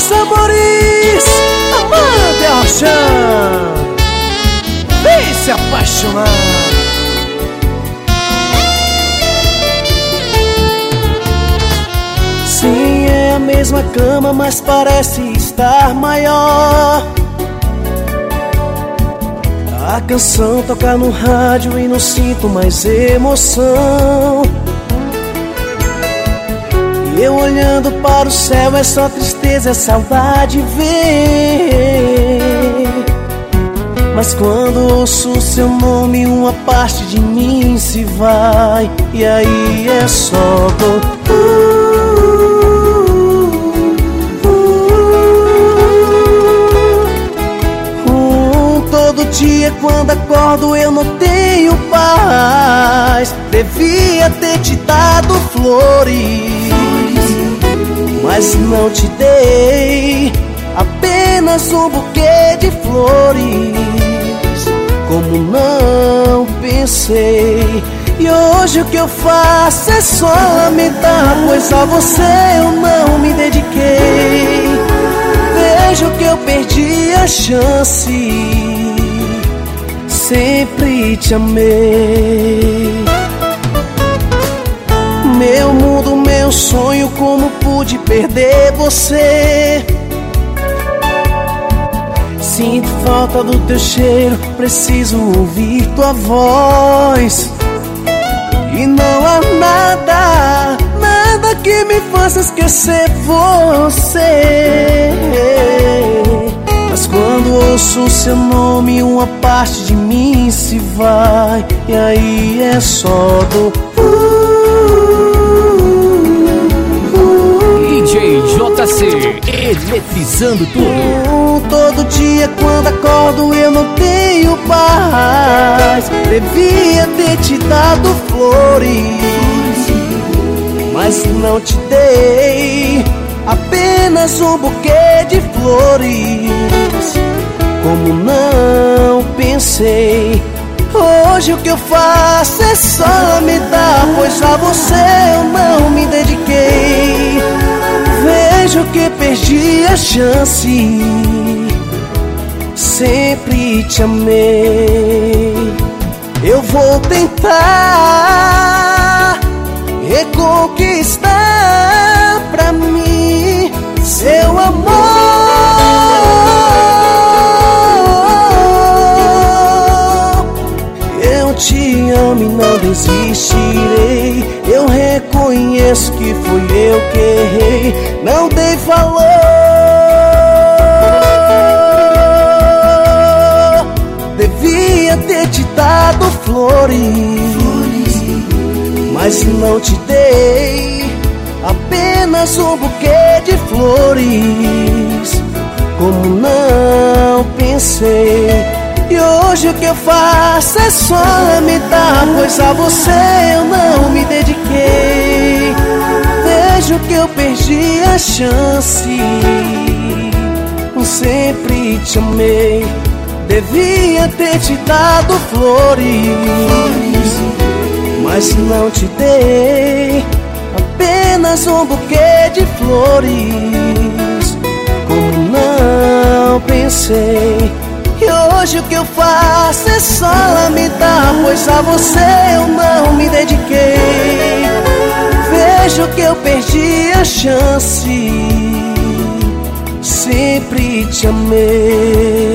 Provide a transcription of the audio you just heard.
Larissa Moris, Amanda Archan, vem se apaixonar. Sim, é a mesma cama, mas parece estar maior. A canção toca no rádio e não sinto mais emoção. E eu olhando para o céu, é só tristeza, é saudade vem. Mas quando ouço seu nome, uma parte de mim se vai. E aí é só dor. Todo dia quando acordo eu não tenho paz. Devia ter te dado flores, mas não te dei, apenas um buquê de flores. Como não pensei. E hoje o que eu faço é só lamentar, pois a você eu não me dediquei. Vejo que eu perdi a chance. Sempre te amei. Meu mundo, meu sonho, como pude perder você? Sinto falta do teu cheiro, preciso ouvir tua voz. E não há nada, nada que me faça esquecer você. Mas quando ouço seu nome, uma parte de mim se vai. E aí é só dor. DJ JC, eletrizando tudo. Todo dia quando acordo eu não tenho paz. Devia ter te dado flores, mas não te dei, apenas um buquê de flores. Como não pensei. Hoje o que eu faço é só lamentar, pois a você eu não me dediquei. Vejo que perdi a chance. Sempre te amei. Eu vou tentar reconquistar pra mim seu amor. Eu te amo e não desistirei. Eu reconheço que fui eu que errei. Não dei valor. Devia ter te dado flores, mas não te dei, apenas um buquê de flores. Como não pensei. E hoje o que eu faço é só lamentar, pois a você eu não me dediquei. Vejo que eu perdi a chance. Sempre te amei. Devia ter te dado flores, mas não te dei, apenas um buquê de flores. Como não pensei. E hoje o que eu faço é só lamentar, pois a você eu não me dediquei. Vejo que eu perdi a chance. Sempre te amei.